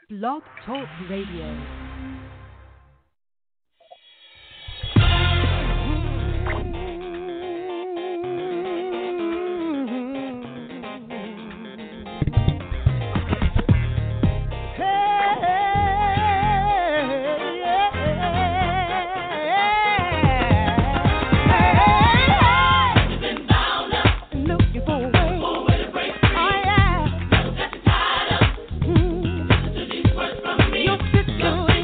Blog Talk Radio. Good.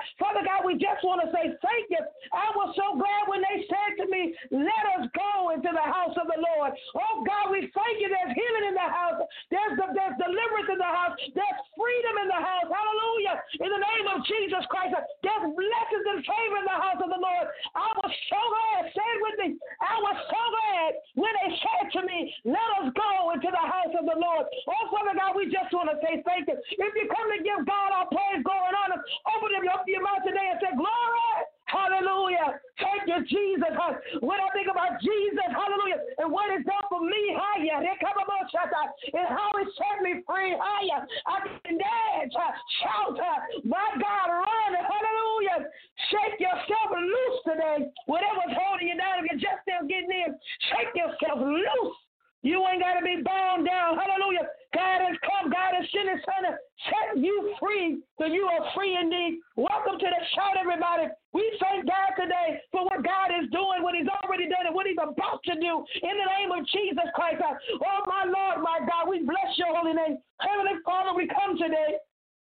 Father God, we just want to say thank you. I was so glad when they said to me, let us go into the house of the Lord. Oh God, we thank you. There's healing in the house. There's deliverance in the house. There's freedom in the house. Hallelujah. In the name of Jesus Christ, there's blessings and favor in the house of the Lord. I was so glad. Say it with me. I was so glad when they said to me, let us go into the house of the Lord. Oh, Father God, we just want to say thank you. If you come to give God our praise, glory, and honor, open up your mouth today and say, glory. Hallelujah. Thank you, Jesus. When I think about Jesus, hallelujah, and what he's done for me, and how he set me free, I can dance, shout, my God, run, hallelujah. Shake yourself loose today. Whatever's holding you down, if you're just still getting in, shake yourself loose. You ain't got to be bound down. Hallelujah. God has come. God has sent his son to set you free, so you are free indeed. Welcome to the shout, everybody. We thank God today for what God is doing, what he's already done, and what he's about to do in the name of Jesus Christ. Oh, my Lord, my God, we bless your holy name. Heavenly Father, we come today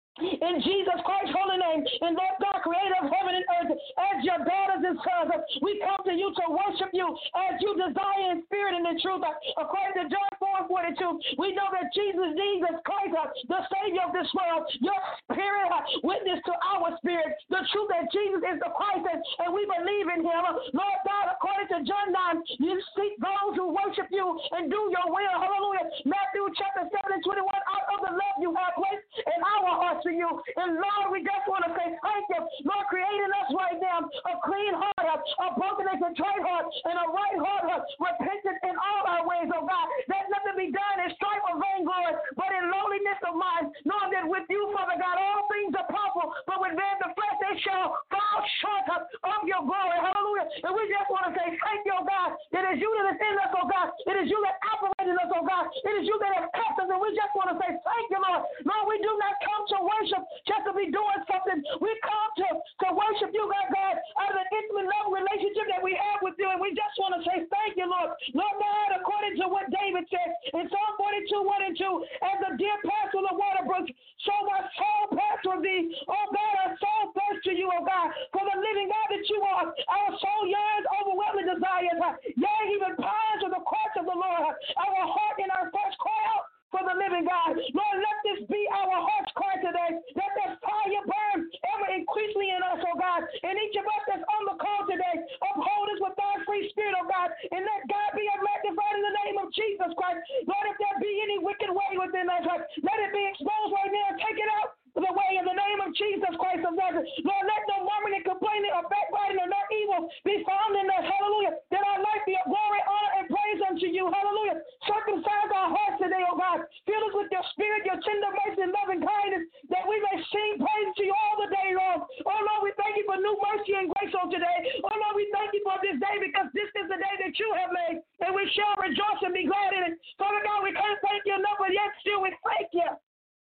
in Jesus Christ's holy name, and Lord God, creator of heaven and earth, as your daughters and sons, we come to you to worship you as you desire in spirit and in truth. According to John 4:42, we know that Jesus Christ, the Savior of this world, your spirit witness to our spirit, the truth that Jesus is the Christ, and we believe in him. Lord God, according to John 9, you seek those who worship you and do your will. Hallelujah. Matthew chapter 7:21, out of the love you have placed in our hearts to you. And Lord, we just want to say thank you. Lord, creating us right now a clean heart, a broken and contrite heart, and a right heart, repentant in all our ways, oh God. Let nothing be done in strife or vainglory, but in lowliness of mind, knowing that with you, Father God, all things are possible, but with man the flesh they shall fall short of your glory. Hallelujah. And we just want to say thank you, oh God. It is you that is in us, oh God. It is you that operates in us, oh God. It is you that has kept us, and we just want to say thank you, Lord. Lord, we do not come to worship just to be doing something. We come to worship you, God, out of an intimate love relationship that we have with you, and we just want to say thank you, Lord. Lord God, according to what David said in Psalm 42:1-2, as the deer pants for the water brooks, so my soul pants for thee. Oh God, our soul thirsts to you, oh God, for the living God that you are. Our soul yearns, overwhelming desires. Yea, even pines for the courts of the Lord. Our heart and our flesh cry out for the living God. Lord, let this be our heart's cry today. Let that fire burn ever increasingly in us, oh God. And each of us that's on the call today, uphold us with thy free spirit, oh God. And let God be magnified in the name of Jesus Christ. Lord, if there be any wicked way within us, let it be exposed right now. Take it out the way in the name of Jesus Christ of Nazareth. Lord, let no murmuring and complaining or backbiting or no evil be found in us. Hallelujah. That our life be of glory, honor, and praise unto you. Hallelujah. Circumcise our hearts today, oh God. Fill us with your spirit, your tender mercy, and loving kindness, that we may sing praise to you all the day long. Oh Lord, we thank you for new mercy and grace on today. Oh Lord, we thank you for this day, because this is the day that you have made, and we shall rejoice and be glad in it. Father God, we can't thank you enough, but yet still we thank you.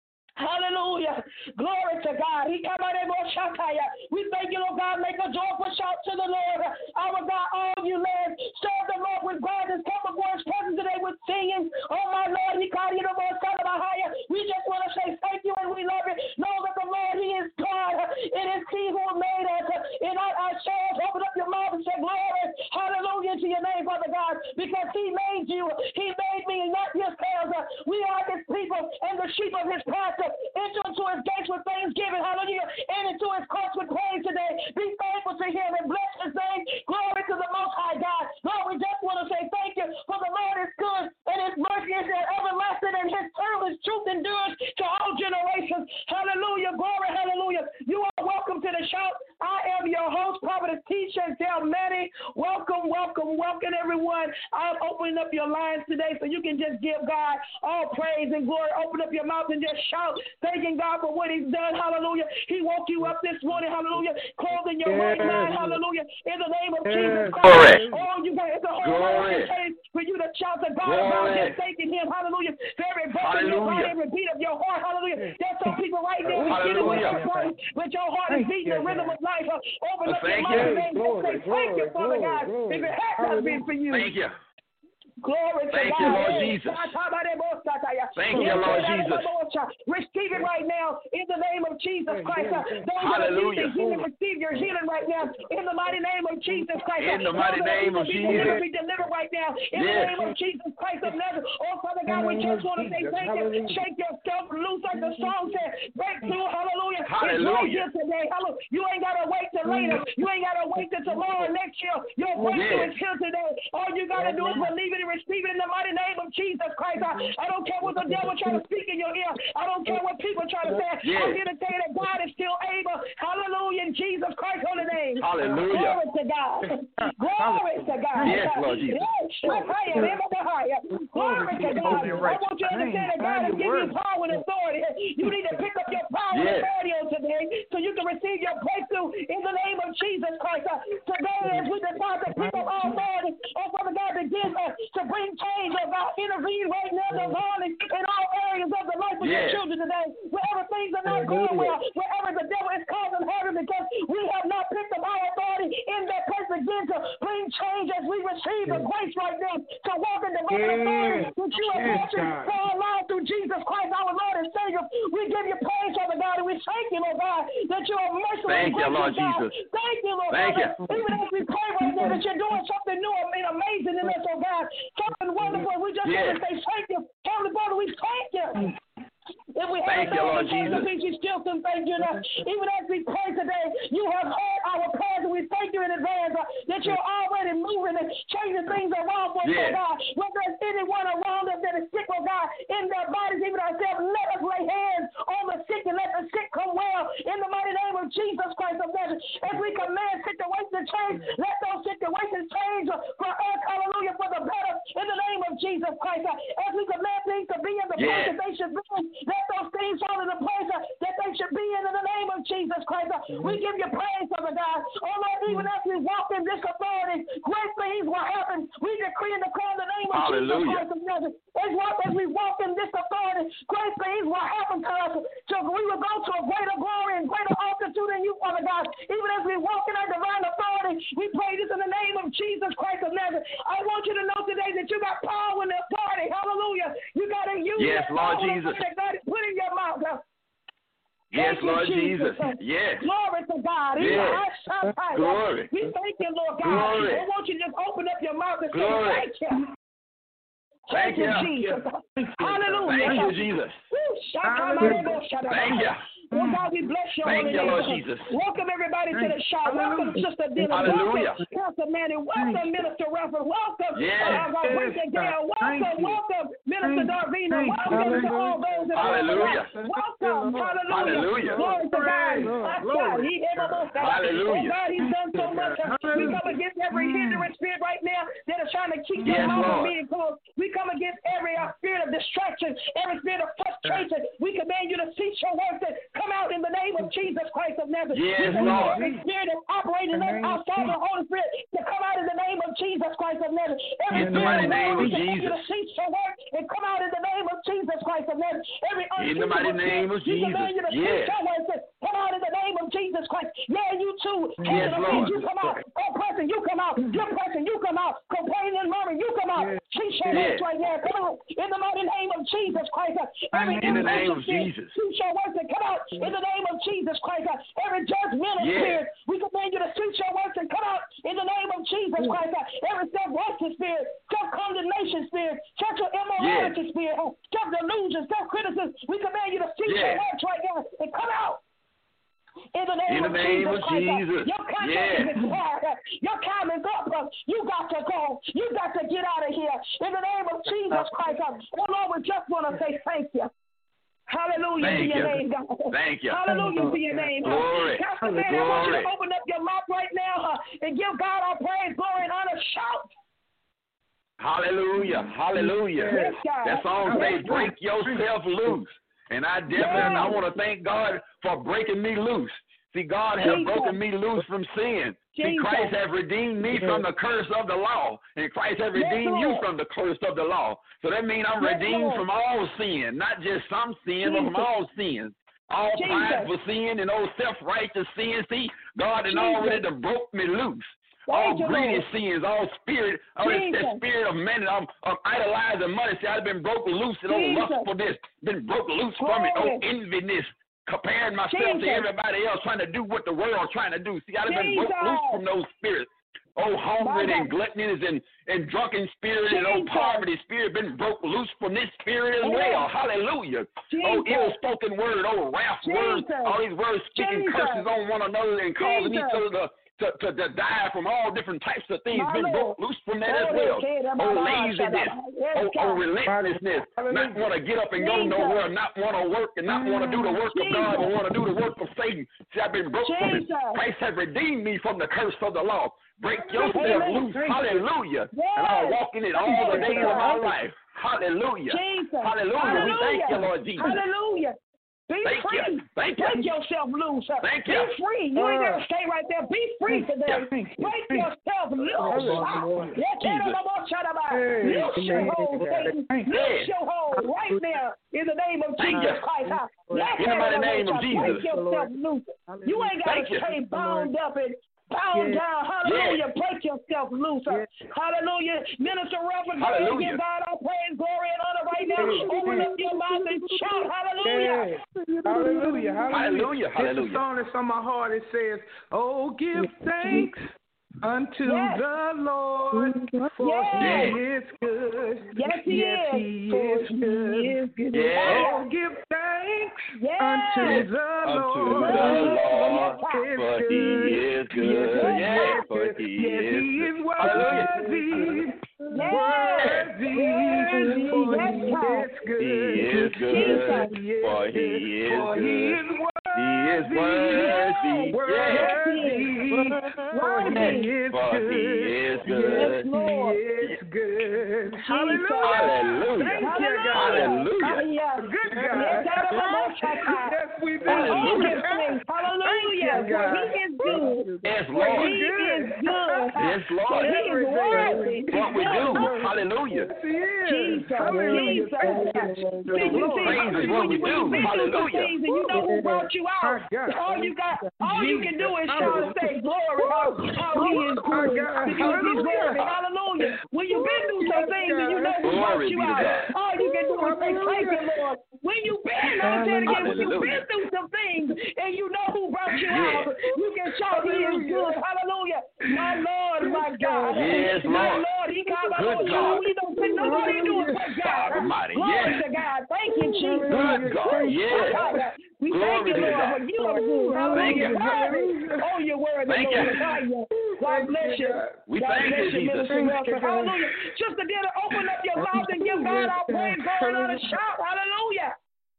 Hallelujah. Glory to God. We thank you, Lord God. Make a joyful shout to the Lord. Our God, all you lands, serve the Lord with gladness. Come before his presence today with singing. Oh, my Lord, we just want to say thank you, and we love it. Know that the Lord, he is God. It is he who made us. And ourselves, open up your mouth and say, glory, hallelujah to your name, Father God, because he made you. He made me, not yourselves. We are his people and the sheep of his pasture. Enter into his gates with thanksgiving, hallelujah, and into his courts with praise today. Be thankful to him and bless his name. Glory to the Most High God. Lord, we just want to say thank you, for the Lord is good, and his mercy is everlasting, and his truth endures to all generations. Hallelujah, glory, hallelujah. You are welcome to the shout. I am your host, Prophetess T. Chantel Manning. Welcome, welcome, welcome, everyone. I'm opening up your lines today so you can just give God all praise and glory. Open up your mouth and just shout, thanking God for what he's done. Hallelujah. He woke you up this morning. Hallelujah. Clothing your right mind. Hallelujah. In the name of Jesus Christ. Oh, you got it's a whole lot of for you to shout to God about just thanking him. Hallelujah. For every breath in your body, every beat of your heart. Hallelujah. There's some people right there who get it with your heart, but your heart is beating the rhythm of life. Open up your mouth and say thank you, Father God. If it had not been for you. Thank you. Glory to Thank God. you, Lord Jesus. Thank you, Lord Jesus. Receive it right now in the name of Jesus Christ. Those Hallelujah. that need to receive your healing right now in the mighty name of Jesus Christ. In the mighty name of Jesus. Be delivered right now in the name of Jesus Christ of Nazareth. Oh, Father God, we just want to say thank you. Shake yourself loose like the song said. Breakthrough, hallelujah. It's right here today. Hallelujah. You ain't got to wait till later. You ain't got to wait till tomorrow or next year. Your breakthrough is here today. All you got to do is believe it and receive it in the mighty name of Jesus Christ. I don't care what the devil try to speak in your ear. I don't care what people try to say. I'm here to tell you that God is still able. Hallelujah. In Jesus Christ's holy name. Hallelujah. Glory to God. Glory to God. Yes, Lord Jesus. Glory to God. I want you to understand that God has given you power and authority. You need to pick up your power and authority on today so you can receive your breakthrough in the name of Jesus Christ. Today, as we decide to pick up our authority, oh Father God, begin to bring change, oh God, intervene right now, divine in all areas of the life of your children today. Wherever things are not going well, wherever the devil is causing havoc because we have not picked up our authority in that place, begin to bring change as we receive the grace right now to walk in the authority that you have mentioned for our lives through Jesus Christ, our Lord and Savior. We give you praise, Father God, and we thank you, Lord God, that you are merciful and gracious, Lord God. Jesus. Thank you, Lord God. Even as we pray right now that you're doing something new and amazing in us, oh God. Something wonderful. We just want to say thank you. Heavenly Father, we thank you. If we thank you, Lord Jesus. You still can thank you enough. Even as we pray today, you have heard our prayers, and we thank you in advance that you're already moving and changing things around for us, oh God. Whether there's anyone around us that is sick, oh God, in their bodies, even ourselves, let us lay hands on the sick and let the sick come well in the mighty name of Jesus Christ of Nazareth. As we command situations to change, let those situations change for us, hallelujah, for the better in the name of Jesus Christ. As we command things to be in the place that they should be, let those things fall in the place that they should be in the name of Jesus Christ. We give you praise, Father God. Oh Lord, even as we walk in this authority, great things will happen. We decree and declare in the name of Jesus Christ of Nazareth. As we walk in this authority, great things will happen to us. So we will go to a greater glory and greater altitude in you, Father God. Even as we walk in our divine authority, we pray this in the name of Jesus Christ of Nazareth. I want you to know today that you got power and authority. Hallelujah. You got to use yes, Lord Jesus. that God is putting in your mouth. Yes, Lord Jesus. Yes. Glory to God. Yes. Glory. We thank you, Lord God. Glory. I want you to just open up your mouth and Glory. say thank you. Thank you, Jesus. Hallelujah. Thank you, Jesus. Thank you. Oh God, we bless your holy name. Thank you, Lord Jesus. Welcome everybody to the show. Welcome Sister Dina. Hallelujah. Welcome Pastor Manny. Welcome Minister Raphael. Welcome welcome Minister Darvina. Welcome to all those that are welcome. Hallelujah. Glory to God. Hallelujah. God, He's done so much. We come against every hindering spirit right now that is trying to keep your mouth being closed. We come against every spirit of distraction, every spirit of frustration. We command you to cease your work and come out in the name of Jesus Christ of Nazareth. Yes, Lord. Every spirit that's operating in us outside of the Holy Spirit to come out in the name of Jesus Christ of Nazareth. Every in the mighty name of Jesus. Jesus. To cease your work and come out in the name of Jesus Christ of Nazareth. Every in the mighty name of Jesus. Command you to cease your work and come out in the name of Jesus Christ. Yeah, you too. Yes, Lord. You come out. Oppressing, you come out. Depressing, you come out. Complaining and murmuring, you come out. Cease your work right now. Come out in the mighty name of Jesus Christ. In the name of Jesus. Cease your work and come out in the name of Jesus Christ. Every judgmental spirit, we command you to cease your works and come out in the name of Jesus Christ. Every self-righteous spirit, self-condemnation spirit, sexual immorality spirit, self-delusion, self-criticism, we command you to cease your works right now and come out. In the name of Jesus. Your contract is expired. Your time is up. You got to go. You got to get out of here. In the name of Jesus Christ. Oh Lord, we just want to say thank you. Hallelujah to your name, God. Thank you. Hallelujah to your name. Glory. Pastor Man, I want you to open up your mouth right now and give God our praise, glory, and honor. Shout. Hallelujah. Hallelujah. Yes, that song says, break yourself loose. And I definitely I want to thank God for breaking me loose. See, God has broken me loose from sin. See, Christ has redeemed me from the curse of the law. And Christ has redeemed you from the curse of the law. So that means I'm redeemed from all sin, not just some sin, but from all sins. All prideful sin and all self-righteous sin. See, God had already broke me loose. all greedy sins, all spirit, that spirit of man, of idolizing money. See, I've been broken loose and lustfulness, been broken loose from it, enviness, comparing myself to everybody else, trying to do what the world's trying to do. See, I've been broken loose from those spirits. Hunger and gluttony and drunken spirit and poverty spirit been broke loose from this spirit as well. Hallelujah. Ill-spoken word, wrath words, all these words speaking curses on one another and causing each other to die from all different types of things. Been broke loose from that as well. Laziness, relentlessness, not want to get up and go nowhere, not want to work and not want to do the work of God, but want to do the work of Satan. See, I've been broke from it. Christ has redeemed me from the curse of the law. Break yourself loose. Hallelujah. And I'll walk in it all the days of my life. Hallelujah. Hallelujah. We thank you, Lord Jesus. Hallelujah. Be free. Thank you. Break yourself loose. Thank you. Be free. You ain't got to stay right there. Be free today. Break yourself loose. Loose your hold, Satan. Loose your hold right now in the name of Jesus Christ. In the name of Jesus. Break yourself loose. You ain't got to stay bound up and bound down. Hallelujah. Break yourself loose. Hallelujah. Minister Reverend, give God our praise, glory, and honor right now. Open up your mouth and shout. Hallelujah. Hallelujah. Hallelujah. There's a song that's on my heart. It says, "Oh, give thanks unto the Lord, for He is good. Yes, He is good. Oh, give thanks unto the Lord, for He is good. Yes, for He is worthy. Worthy, for He is good. He is good, for He is good. He is worthy. For He is good. He is good. Hallelujah. Thank you, God. Hallelujah. Good God. Yes, we do. Hallelujah. Hallelujah. For He is good. Yes, Lord. He is good. Yes, Lord. He is worthy. What we do. Hallelujah. Jesus. Praise is what we do. Hallelujah. You know who brought you out. All you can do is shout and say glory. How He is good. Because He's worthy. Hallelujah. When you've been through some things and you know who brought you out, all you can do is say thank you, Lord. When you've been, when you've been through some things and you know who brought you out, you can shout He is good. Hallelujah. My Lord, my God. Yes, my Lord. Lord, He got Good God. We don't think nobody do it but God. Almighty. Glory Yes. to God. Thank you, Jesus. Good God. Yes. We Glory thank you, to Lord, God. for you are good. Thank you. Hallelujah. Oh, you're worthy, Thank Lord. you. God bless you. We God thank bless you, you, Jesus. Minister Wilson. Hallelujah. Just to get to open up your mouth and give God our praise, glory, and honor, shout. Hallelujah.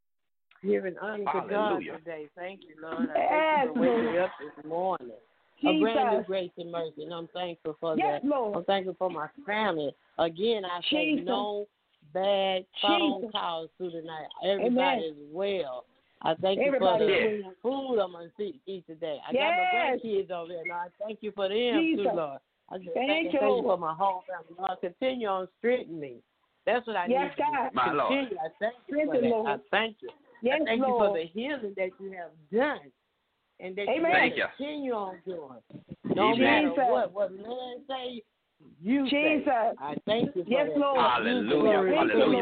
Giving honor to God Hallelujah. today. Thank you, Lord. I thank you for waking me up this morning. A brand new grace and mercy, and I'm thankful for that. Lord. I'm thankful for my family. Again, I say no bad phone calls through the night. Everybody is well. I thank you for the food I'm going to eat today. I got my grandkids over there. Now, I thank you for them, too, Lord. I just thank you for my whole family. Lord, continue on strengthening me. That's what I need to do. My Lord. I thank you for that. I thank you. I thank you for the healing that you have done and that you will continue on doing. No matter what man say, you say. I thank you for that. Lord. Hallelujah.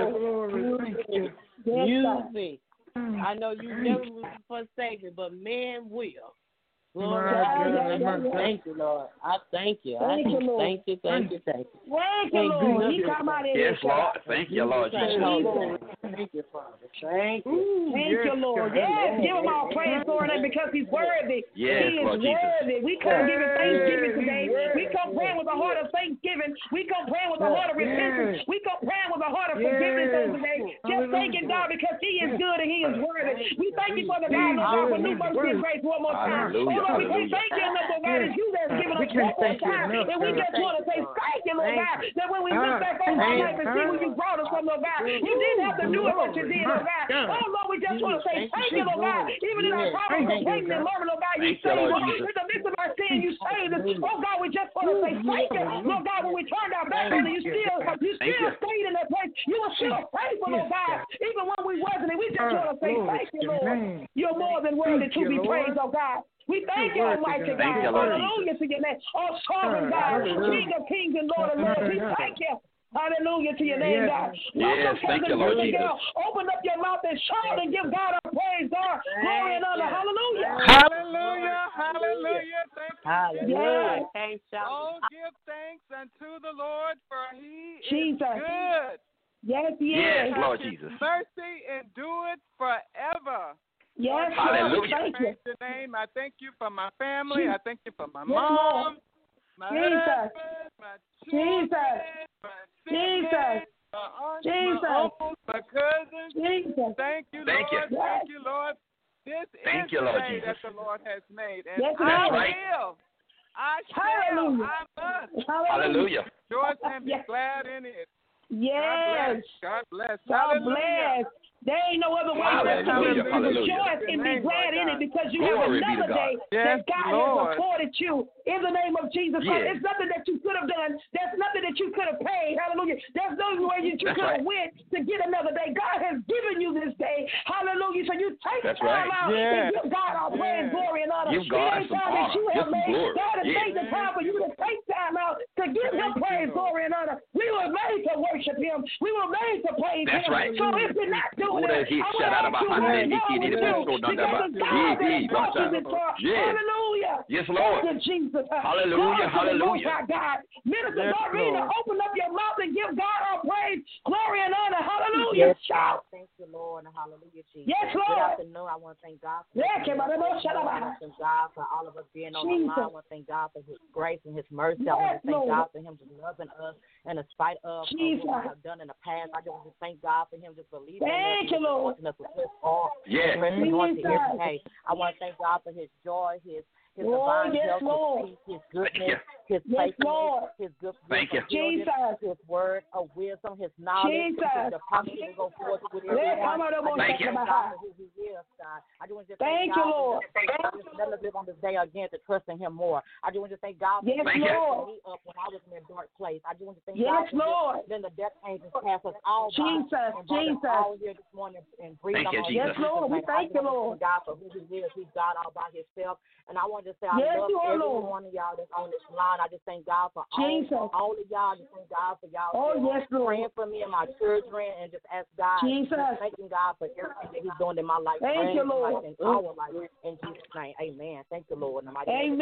Hallelujah. Use me. I know you never forsake me, but man will. Glory to God. Thank you, Lord. I thank you. Thank you, Lord. Thank you. Thank you, Lord. Yes, Lord. Thank you, Lord Jesus. Thank you, Father. Thank you. Thank you, Lord. Yes, give him all praise, Lord, because he's worthy. Yes, he is Lord worthy. We come giving thanksgiving today. We come praying with a heart of thanksgiving. We come praying with a heart of repentance. We come praying with a heart of forgiveness on today. Just thanking God because he is good and he is worthy. We thank you for the God, Lord, for new mercy and grace one more time. Lord, we say thank you, Lord God, as you that's given us one more time. And we just want to say thank you, Lord God, that when we look back over our life and see where you brought us from, Lord God, you didn't have to do it, but you did, Lord God. Oh, Lord, we just want to say thank you, Lord God. Even in our problems, complaining and murmur, Lord God, you saved us. In the midst of our sin, you saved us. Oh, God, we just want to say thank you, Lord God, when we turned our back on you, you still stayed in that place. You were still faithful, Lord God, even when we wasn't. And we just want to say thank you, Lord. You're more than worthy to be praised, oh God. We thank you, Almighty God. Hallelujah to your name. Oh, sovereign God, King of kings and Lord of lords. We thank you. Hallelujah to your name, God. Yes, thank you, Lord Jesus. Open up your mouth and shout and give God a praise, God. Glory and honor. Hallelujah. Hallelujah. Hallelujah. Thank you. Hallelujah. Oh, give thanks unto the Lord, for he is good. Yes, he is. Yes, Lord Jesus. Mercy endureth forever. Yes, hallelujah. Thank you. Your name. I thank you for my family. I thank you for my mom, my husband, my children, my siblings, my aunts, my uncles, my cousins. Thank you, Lord. Thank you, Lord. This is the day that the Lord has made, and I must. Hallelujah. Rejoice and be glad in it. Yes. God bless. God bless. There ain't no other way but to rejoice and be glad in it, because you have another day that God has afforded you in the name of Jesus Christ. It's nothing that you could have done. There's nothing that you could have paid. Hallelujah. There's no way that you could have went to get another day. God has given you this day. Hallelujah. So you take time out and give God all praise, glory, and honor. Give God some honor. Give some glory. God has taken time for you to take time out to give Him praise, glory, and honor. We were made to worship Him. We were made to praise Him. Right. So if you're not doing Hallelujah. Yes, Lord. Jesus. Hallelujah. Hallelujah. God. Minister Dorina, open up your mouth and give God our praise, glory, and honor. Hallelujah. Shout. Thank you, Lord, and hallelujah, Jesus. Yes, Lord. Good afternoon. I want to thank God for thank God for all of us being on the line. I want to thank God for His grace and His mercy. I want to thank God for Him just loving us, and in spite of what we have done in the past, I just want to thank God for Him just believing in us. Thank you, Lord. Us with His all. Yes. I want to thank God for His joy, His divine health, His peace, His goodness, His faithfulness, His good His word of wisdom, His knowledge, the promise to go forth with everyone. Thank you. God for who He is, God. I just want to thank you, Lord. Let us live on this day again to trust in Him more. I just want to thank God for me up when I was in a dark place. I just want to thank God for then the death angels pass us all by. Jesus. All here this morning and breathe on us. Yes, Lord. We thank you, Lord. God for who He is. He's God all by Himself. And I want to say I love every one of y'all that's on this line. I just thank God for all of y'all. Just thank God for y'all praying for me and my children, and just ask God. Thanking God for everything that He's doing in my life. Thank you, Lord. In our life. In Jesus' name, amen. Thank you, Lord. Amen.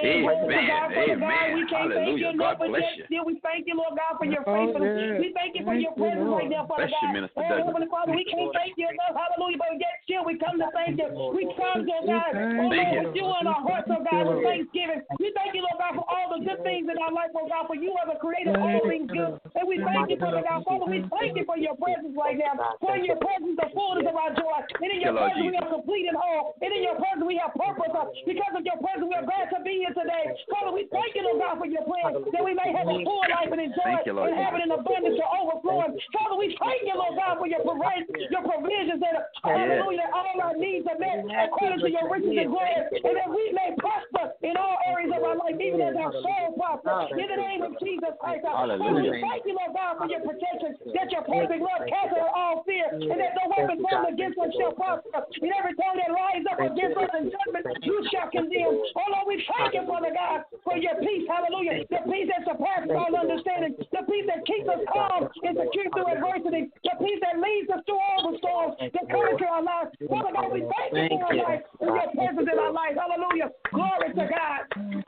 We can't thank you enough for this. We thank you, Lord God, for your faithfulness. We thank you for your presence right now, Father God. Heavenly Father, we can't thank you enough. Hallelujah. But yet still we come to thank you. We come to God. Oh, Lord, with you in our hearts, oh God, with thanksgiving. We thank you, Lord God, for all the good things in our life, oh God, for you are the creator of all things good. And we thank you for that, God. Father, we thank you for your presence right now. For in your presence, the fullness of our joy. And in your presence, we are complete and whole. And in your presence, we have purpose. Because of your presence, we are glad to be here today. Father, we thank you, Lord God, for your plan, that we may have a full life and enjoy it and have it in abundance to overflowing. Father, we thank you, Lord God, for your provisions that, hallelujah, all our needs are met according to your riches and glory, and that we may prosper in all areas of our life, even as our soul prospers. In the name of Jesus Christ, Father, we thank you, Lord God, for your protection, that your perfect love casts out all fear, and that no weapon formed against us shall prosper. And every tongue that rises up against us in judgment, you shall condemn. Oh Lord, we thank you, Father God, for your peace. Hallelujah. The peace that surpasses all understanding. The peace that keeps us calm and secure through adversity. The peace that leads us through all the storms that come into our lives. Father God, we thank you for our life and your presence in our life. Hallelujah. Glory to God.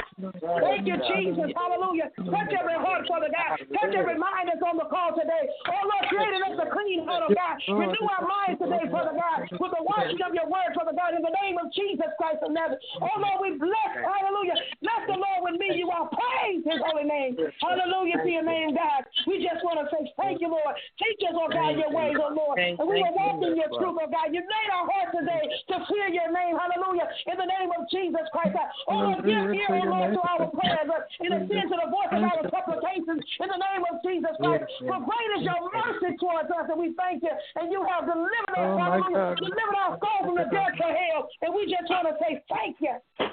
Thank you, Jesus. Hallelujah. Touch every heart, Father God. Touch every mind that's on the call today. Oh Lord, create us a clean heart, oh God. Renew our minds today, Father God, with the washing of your word, Father God, in the name of Jesus Christ of Nazareth. Oh Lord, we bless, hallelujah. Bless the Lord with me. You are praise His holy name. Hallelujah to your name, God. We just want to say thank you, Lord. Teach us, oh God, your ways, oh Lord. And we will walk in your truth, oh God. You made our hearts today to fear your name. Hallelujah. In the name of Jesus Christ. Oh Lord, give ear, oh Lord, to our prayers. And attend to the voice of our supplications in the name of Jesus Christ. For great is your mercy towards us, and we thank you. And you have delivered us, hallelujah. Delivered our soul from the death to hell. And we just want to say thank you.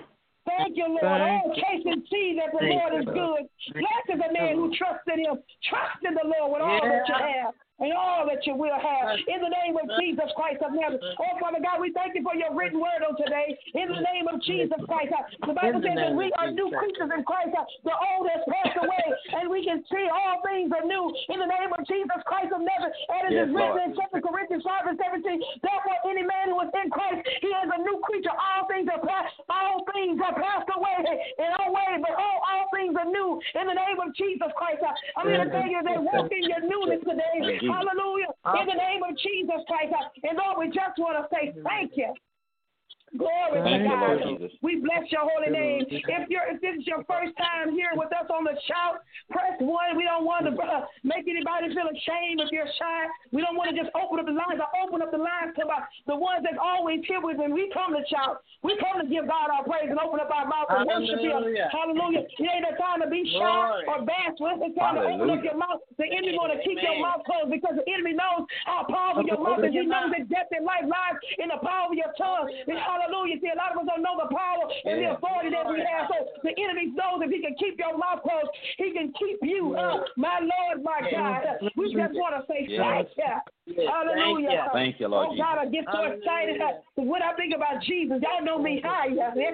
Thank you, Lord. Oh, taste and see that the Lord is good. Blessed is the man who trusts in Him. Trust in the Lord with all that you have. and all that you will have. In the name of Jesus Christ of Nazareth. Oh, Father God, we thank you for your written word on today. In the name of Jesus Christ. The Bible says that we are new creatures in Christ. The old has passed away, and we can see all things are new. In the name of Jesus Christ of Nazareth. And it is written in 2 Corinthians 5:17. Therefore, any man who is in Christ, he is a new creature. All things are passed away in our way, but all things are new. In the name of Jesus Christ. I'm going to tell you that walk in your newness today. Hallelujah. In the name of Jesus Christ. And Lord, we just want to say thank you. Glory to God. We bless your holy name. If this is your first time here with us on the Shout, press 1. We don't want to make anybody feel ashamed if you're shy. We don't want to just open up the lines. I open up the lines to the ones that always here with when we come to shout. We come to give God our praise and open up our mouth and worship Him. Hallelujah. It ain't a time to be shy or bashful. It's time to open up your mouth. The enemy want to keep your mouth closed because the enemy knows how powerful your mouth is. He knows that death and life lies in the power of your tongue. Hallelujah. See, a lot of us don't know the power and the authority that we have. So the enemy knows if he can keep your mouth closed, he can keep you up. My Lord, my God. We just want to say thank you. Hallelujah. Thank you, Lord. Oh, God, I get so excited when I think about Jesus. Y'all know me. My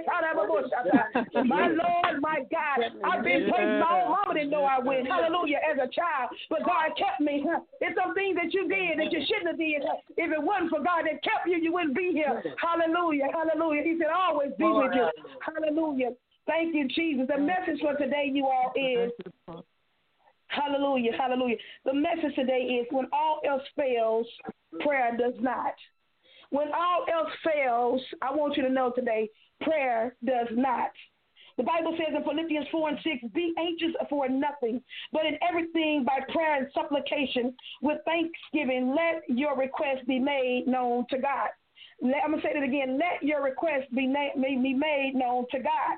Lord, my God. I've been places my own mama didn't know I went. Hallelujah, as a child. But God kept me. It's some things that you did that you shouldn't have did. If it wasn't for God that kept you, you wouldn't be here. Hallelujah. Hallelujah. He said, always be with you. Hallelujah. Thank you, Jesus. The message for today, you all, is hallelujah, hallelujah. The message today is when all else fails, prayer does not. When all else fails, I want you to know today, prayer does not. The Bible says in Philippians 4:6, be anxious for nothing, but in everything by prayer and supplication with thanksgiving, let your request be made known to God. I'm going to say that again. Let your request be made known to God.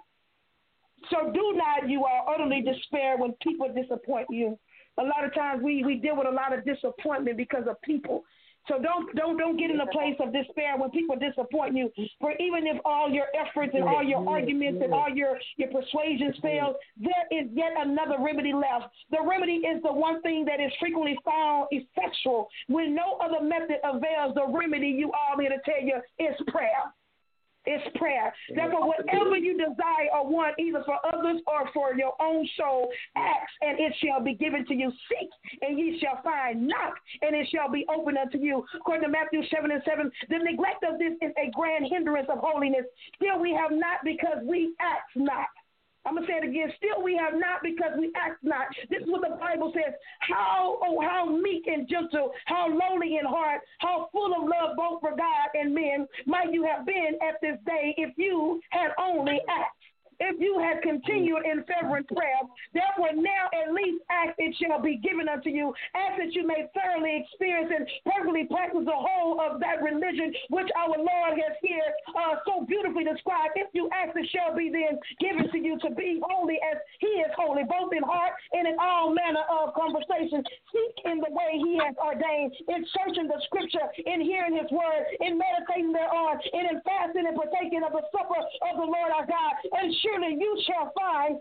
So do not, you all, utterly despair when people disappoint you. A lot of times we deal with a lot of disappointment because of people. So don't get in a place of despair when people disappoint you. For even if all your efforts and all your arguments and all your persuasions fail, there is yet another remedy left. The remedy is the one thing that is frequently found effectual. When no other method avails, the remedy, you all need to tell you, is prayer. It's prayer. Therefore, whatever you desire or want, either for others or for your own soul, ask, and it shall be given to you. Seek, and ye shall find. Knock, and it shall be opened unto you. According to Matthew 7:7, the neglect of this is a grand hindrance of holiness. Still we have not because we ask not. I'm going to say it again. Still we have not because we ask not. This is what the Bible says. How meek and gentle, how lowly in heart, how full of love both for God and men might you have been at this day if you had only asked. If you had continued in fervent prayer, therefore now at least ask, it shall be given unto you. Ask that you may thoroughly experience and perfectly practice the whole of that religion which our Lord has here so beautifully described. If you ask, it shall be then given to you to be holy as He is holy, both in heart and in all manner of conversation. Seek in the way He has ordained, in searching the Scripture, in hearing His word, in meditating thereon, and in fasting and partaking of the supper of the Lord our God. And surely you shall find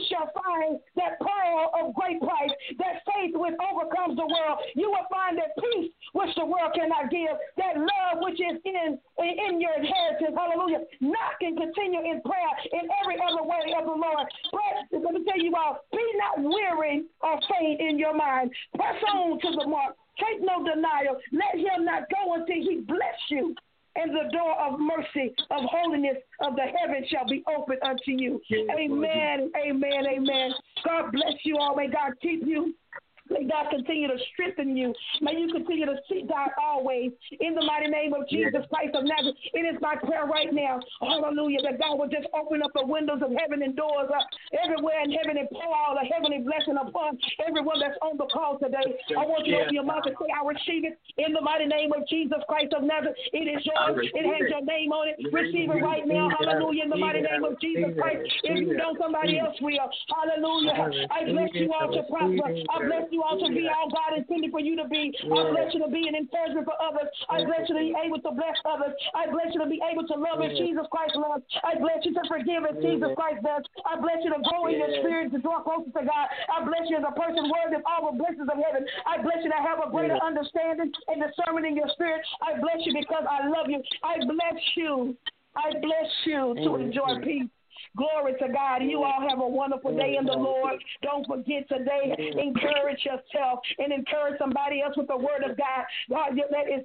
that pearl of great price, that faith which overcomes the world. You will find that peace which the world cannot give, that love which is in your inheritance. Hallelujah. Knock and continue in prayer in every other way of the Lord. But let me tell you all, be not weary or faint in your mind. Press on to the mark. Take no denial. Let him not go until he bless you. And the door of mercy, of holiness, of the heaven shall be opened unto you. Amen, amen, amen. God bless you all. May God keep you. May God continue to strengthen you. May you continue to seek God always. In the mighty name of Jesus Christ of Nazareth, it is my prayer right now, hallelujah, that God will just open up the windows of heaven and doors up everywhere in heaven and pour all the heavenly blessing upon everyone that's on the call today. I want you to open your mouth and say, I receive it in the mighty name of Jesus Christ of Nazareth. It is yours. It has your name on it. Receive it right now, hallelujah, in the mighty name of Jesus Christ. If you don't, somebody else will. Hallelujah. I bless you all to prosper. I bless you all called to be, all God intended for you to be. I bless you to be an encouragement for others. I bless you to be able to bless others. I bless you to be able to love as Jesus Christ loves. I bless you to forgive as Jesus Christ does. I bless you to grow in your spirit, to draw closer to God. I bless you as a person worthy of all the blessings of heaven. I bless you to have a greater understanding and discernment in your spirit. I bless you because I love you. I bless you. I bless you to enjoy peace. Glory to God. You all have a wonderful day in the Lord. Don't forget today, encourage yourself and encourage somebody else with the word of God. God, that is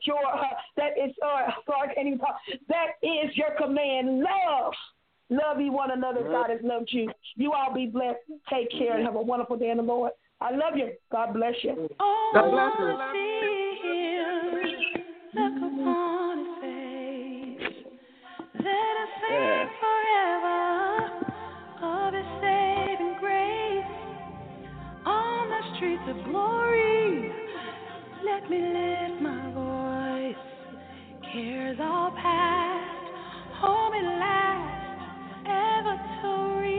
your command. Love you one another. God has loved you. You all be blessed. Take care and have a wonderful day in the Lord. I love you. God bless you. God bless you. Look upon his face. Let us sing forever of his saving grace. On the streets of glory, let me lift my voice. Cares all past, hold me last, ever to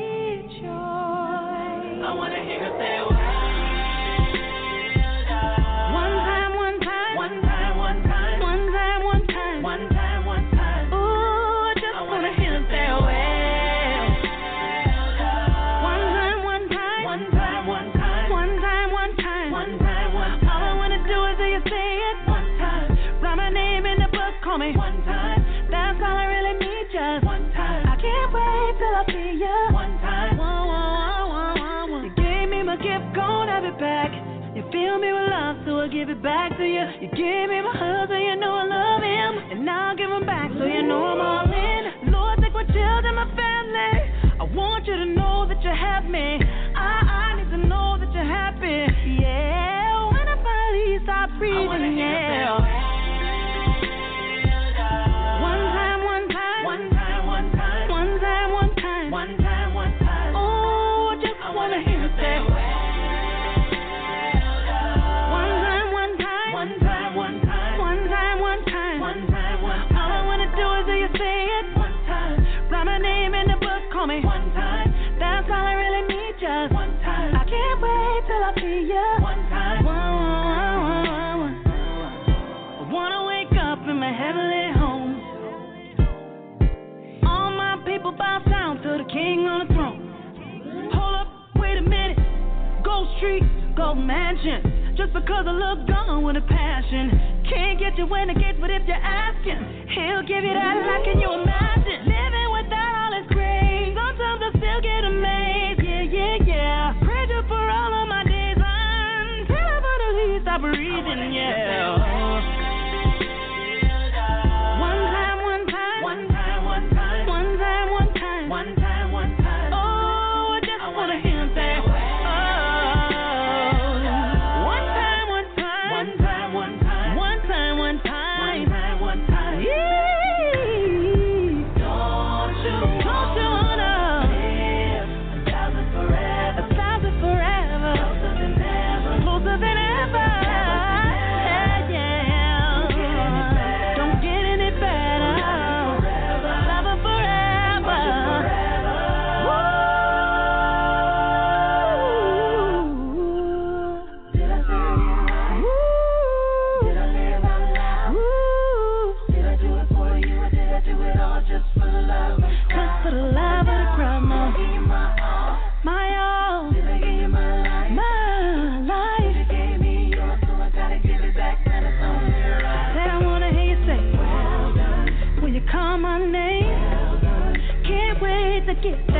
rejoice. I want to hear you say, me one time, that's all I really need, just one time. I can't wait till I see you one time. You gave me my gift, gon' have it back. You fill me with love, so I give it back to you. You gave me my husband, you know I love him, and now I'll give him back, so you know I'm all in. Lord, take my children, my family. I want you to know that you have me. I need to know that you're happy. Yeah, when I finally stop breathing, yeah. Oh, I just wanna hear you say, one time. All I wanna do is hear you say it one time. Write my name in the book, call me one time. That's all I really need, just one time. I can't wait till I see you one time. I wanna wake up in my heavenly home. All my people bow down to the King on the throne. Hold up, wait a minute. Gold Street, Gold Mansion. Just because I look gone with a passion. Can't get you in the gates, but if you're asking, he'll give you that. How can you imagine living without all his grace? Sometimes I still get amazed. Yeah. Praise you for all of my days until I finally stop breathing. Yeah. One time. Oh, I just wanna hear him say, oh. One time. Yeah. Don't you wanna live 1,000 forever? 1,000 forever. Closer than ever. Yeah. Don't get any better. Love forever. Get